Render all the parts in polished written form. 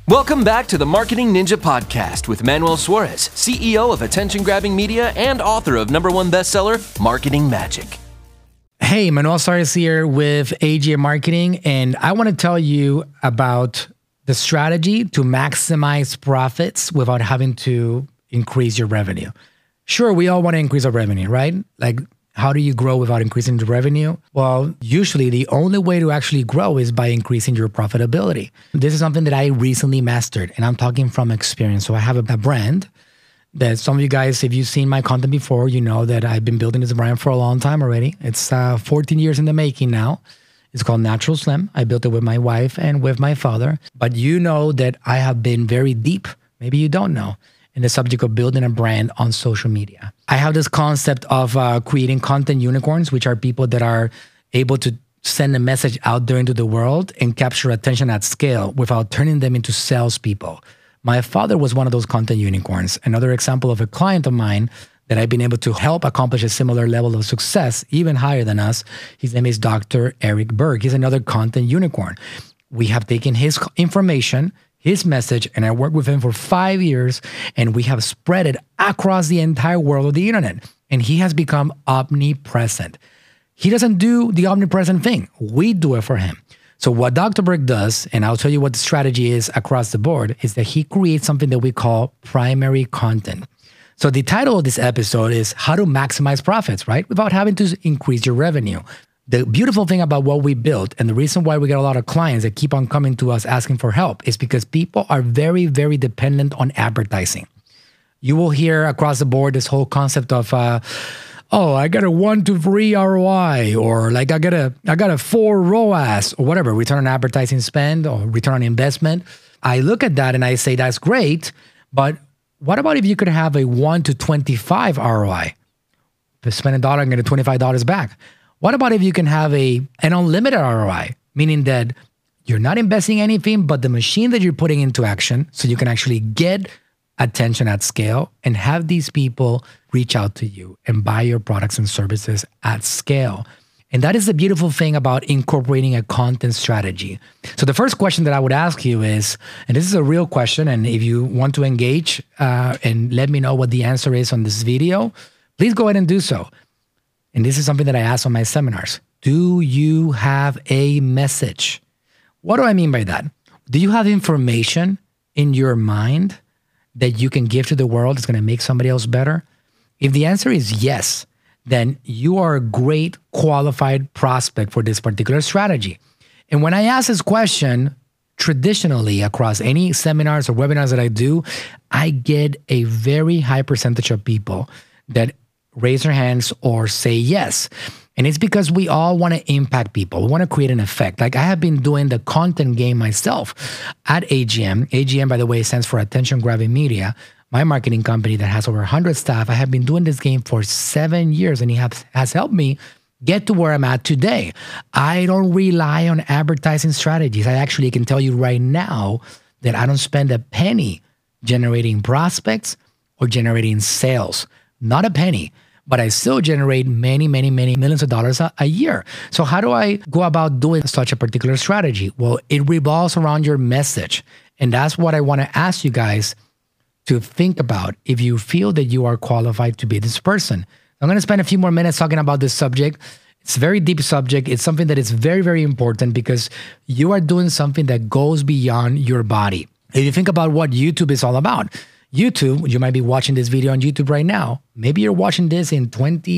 Welcome back to the Marketing Ninja Podcast with Manuel Suarez, CEO of Attention Grabbing Media and author of #1 bestseller, Marketing Magic. Hey, Manuel Suarez here with AGM Marketing, and I want to tell you about the strategy to maximize profits without having to increase your revenue. Sure, we all want to increase our revenue, right? Like, how do you grow without increasing the revenue? Well, usually the only way to actually grow is by increasing your profitability. This is something that I recently mastered, and I'm talking from experience. So I have a brand that some of you guys, if you've seen my content before, you know that I've been building this brand for a long time already. It's 14 years in the making now. It's called Natural Slim. I built it with my wife and with my father. But you know that I have been very deep, maybe you don't know, in the subject of building a brand on social media. I have this concept of creating content unicorns, which are people that are able to send a message out there into the world and capture attention at scale without turning them into salespeople. My father was one of those content unicorns. Another example of a client of mine that I've been able to help accomplish a similar level of success, even higher than us. His name is Dr. Eric Berg. He's another content unicorn. We have taken his information, his message, and I worked with him for 5 years, and we have spread it across the entire world of the internet. And he has become omnipresent. He doesn't do the omnipresent thing. We do it for him. So what Dr. Berg does, and I'll tell you what the strategy is across the board, is that he creates something that we call primary content. So the title of this episode is How to Maximize Profits, right? Without having to increase your revenue. The beautiful thing about what we built, and the reason why we get a lot of clients that keep on coming to us asking for help, is because people are very, very dependent on advertising. You will hear across the board this whole concept of, I got a 1 to 3 ROI, or like I got a 4 ROAS, or whatever, return on advertising spend or return on investment. I look at that and I say, that's great, but what about if you could have a 1 to 25 ROI? If I spend $1 and get $25 back. What about if you can have an unlimited ROI, meaning that you're not investing anything but the machine that you're putting into action, so you can actually get attention at scale and have these people reach out to you and buy your products and services at scale. And that is the beautiful thing about incorporating a content strategy. So the first question that I would ask you is, and this is a real question, and if you want to engage and let me know what the answer is on this video, please go ahead and do so. And this is something that I ask on my seminars. Do you have a message? What do I mean by that? Do you have information in your mind that you can give to the world that's going to make somebody else better? If the answer is yes, then you are a great qualified prospect for this particular strategy. And when I ask this question, traditionally across any seminars or webinars that I do, I get a very high percentage of people that raise their hands or say yes. And it's because we all want to impact people. We want to create an effect. Like I have been doing the content game myself at AGM. AGM, by the way, stands for Attention Grabbing Media, my marketing company that has over 100 staff. I have been doing this game for 7 years, and it has helped me get to where I'm at today. I don't rely on advertising strategies. I actually can tell you right now that I don't spend a penny generating prospects or generating sales. Not a penny. But I still generate many, many, many millions of dollars a year. So how do I go about doing such a particular strategy? Well, it revolves around your message. And that's what I want to ask you guys to think about if you feel that you are qualified to be this person. I'm going to spend a few more minutes talking about this subject. It's a very deep subject. It's something that is very, very important because you are doing something that goes beyond your body. If you think about what YouTube is all about, YouTube, you might be watching this video on YouTube right now. Maybe you're watching this in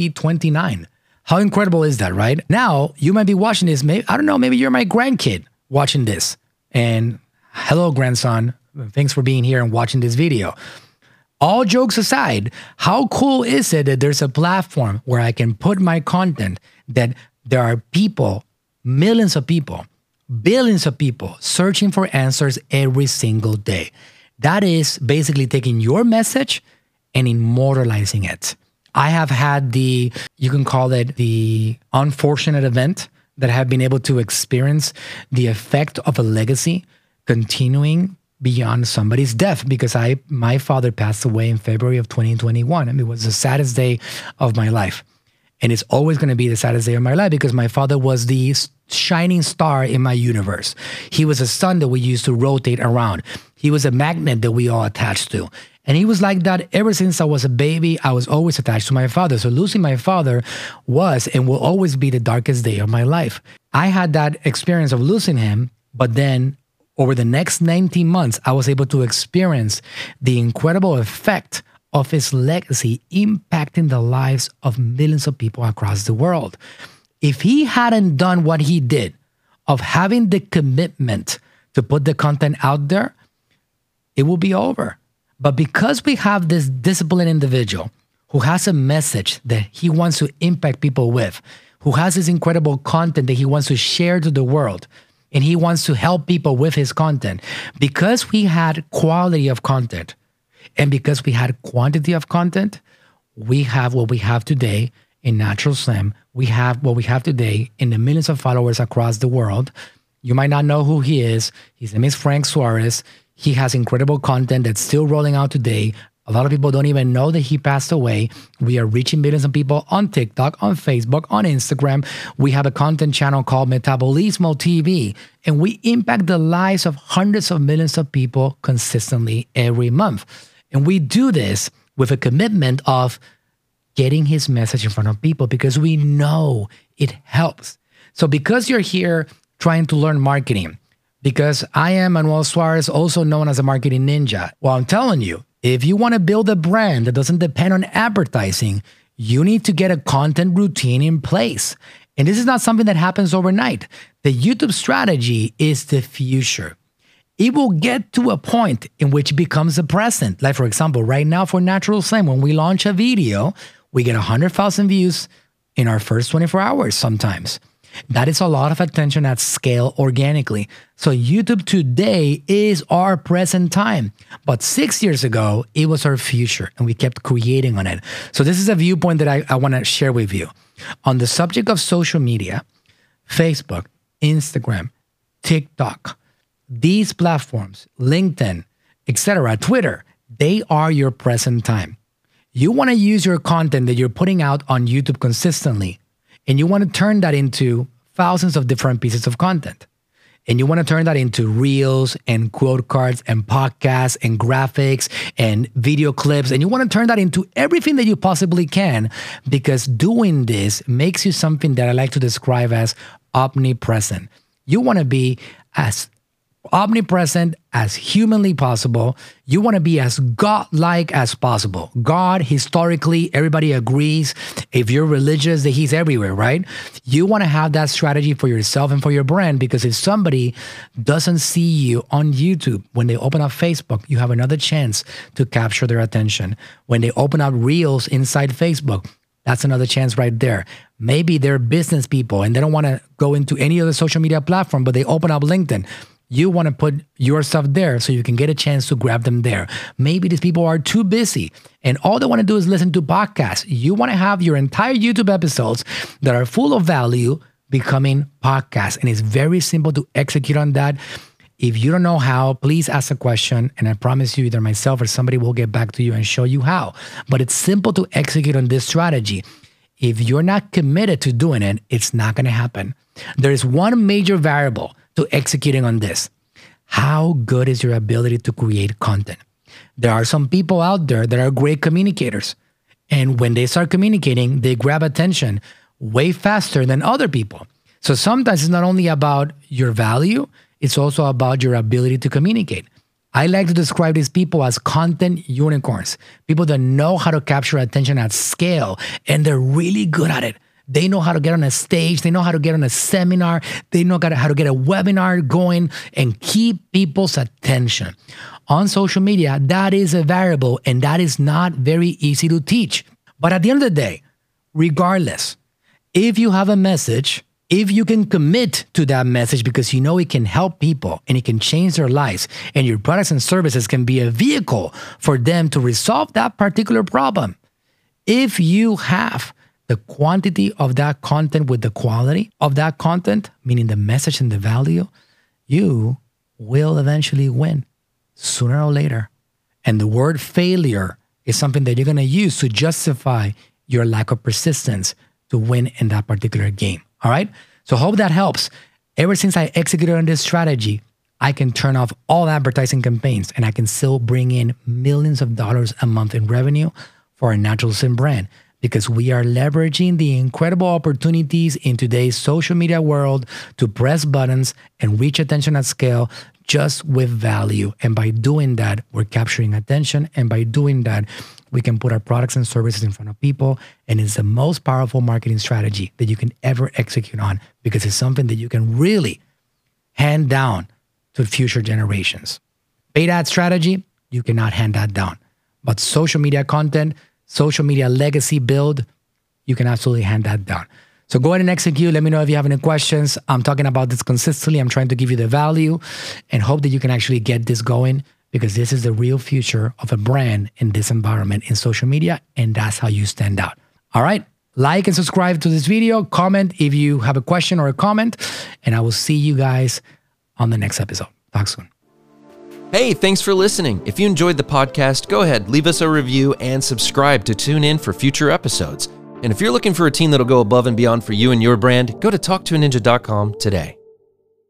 2029. How incredible is that, right? Now, you might be watching this, maybe you're my grandkid watching this. And hello, grandson. Thanks for being here and watching this video. All jokes aside, how cool is it that there's a platform where I can put my content, that there are people, millions of people, billions of people searching for answers every single day? That is basically taking your message and immortalizing it. I have had you can call it the unfortunate event that I have been able to experience the effect of a legacy continuing beyond somebody's death, because my father passed away in February of 2021. I mean, it was the saddest day of my life. And it's always going to be the saddest day of my life because my father was the shining star in my universe. He was a sun that we used to rotate around. He was a magnet that we all attached to. And he was like that ever since I was a baby. I was always attached to my father. So losing my father was and will always be the darkest day of my life. I had that experience of losing him, but then over the next 19 months, I was able to experience the incredible effect of his legacy impacting the lives of millions of people across the world. If he hadn't done what he did of having the commitment to put the content out there, it will be over. But because we have this disciplined individual who has a message that he wants to impact people with, who has this incredible content that he wants to share to the world, and he wants to help people with his content, because we had quality of content and because we had quantity of content, we have what we have today in Natural Slim. We have what we have today in the millions of followers across the world. You might not know who he is. His name is Frank Suarez. He has incredible content that's still rolling out today. A lot of people don't even know that he passed away. We are reaching millions of people on TikTok, on Facebook, on Instagram. We have a content channel called Metabolismo TV, and we impact the lives of hundreds of millions of people consistently every month. And we do this with a commitment of getting his message in front of people because we know it helps. So because you're here trying to learn marketing, because I am Manuel Suarez, also known as a marketing ninja. Well, I'm telling you, if you want to build a brand that doesn't depend on advertising, you need to get a content routine in place. And this is not something that happens overnight. The YouTube strategy is the future. It will get to a point in which it becomes a present. Like, for example, right now for Natural Slim, when we launch a video, we get 100,000 views in our first 24 hours sometimes. That is a lot of attention at scale organically. So YouTube today is our present time. But 6 years ago, it was our future and we kept creating on it. So this is a viewpoint that I want to share with you. On the subject of social media, Facebook, Instagram, TikTok, these platforms, LinkedIn, etc., Twitter, they are your present time. You want to use your content that you're putting out on YouTube consistently, and you want to turn that into thousands of different pieces of content. And you want to turn that into reels and quote cards and podcasts and graphics and video clips. And you want to turn that into everything that you possibly can, because doing this makes you something that I like to describe as omnipresent. You want to be as omnipresent as humanly possible. You want to be as God-like as possible. God, historically, everybody agrees. If you're religious, that he's everywhere, right? You want to have that strategy for yourself and for your brand, because if somebody doesn't see you on YouTube, when they open up Facebook, you have another chance to capture their attention. When they open up Reels inside Facebook, that's another chance right there. Maybe they're business people and they don't want to go into any other social media platform, but they open up LinkedIn. You want to put your stuff there so you can get a chance to grab them there. Maybe these people are too busy and all they want to do is listen to podcasts. You want to have your entire YouTube episodes that are full of value becoming podcasts. And it's very simple to execute on that. If you don't know how, please ask a question. And I promise you either myself or somebody will get back to you and show you how. But it's simple to execute on this strategy. If you're not committed to doing it, it's not going to happen. There is one major variable to executing on this. How good is your ability to create content? There are some people out there that are great communicators. And when they start communicating, they grab attention way faster than other people. So sometimes it's not only about your value, it's also about your ability to communicate. I like to describe these people as content unicorns, people that know how to capture attention at scale, and they're really good at it. They know how to get on a stage. They know how to get on a seminar. They know how to get a webinar going and keep people's attention. On social media, that is a variable, and that is not very easy to teach. But at the end of the day, regardless, if you have a message, if you can commit to that message because you know it can help people and it can change their lives, and your products and services can be a vehicle for them to resolve that particular problem, if you have the quantity of that content with the quality of that content, meaning the message and the value, you will eventually win sooner or later. And the word failure is something that you're going to use to justify your lack of persistence to win in that particular game. All right? So hope that helps. Ever since I executed on this strategy, I can turn off all advertising campaigns and I can still bring in millions of dollars a month in revenue for our Natural Slim brand, because we are leveraging the incredible opportunities in today's social media world to press buttons and reach attention at scale just with value. And by doing that, we're capturing attention. And by doing that, we can put our products and services in front of people. And it's the most powerful marketing strategy that you can ever execute on, because it's something that you can really hand down to future generations. Paid ad strategy, you cannot hand that down. But social media content, social media legacy build, you can absolutely hand that down. So go ahead and execute. Let me know if you have any questions. I'm talking about this consistently. I'm trying to give you the value and hope that you can actually get this going, because this is the real future of a brand in this environment in social media, and that's how you stand out. All right? Like and subscribe to this video. Comment if you have a question or a comment, and I will see you guys on the next episode. Talk soon. Hey, thanks for listening. If you enjoyed the podcast, go ahead, leave us a review and subscribe to tune in for future episodes. And if you're looking for a team that'll go above and beyond for you and your brand, go to talktoaninja.com today.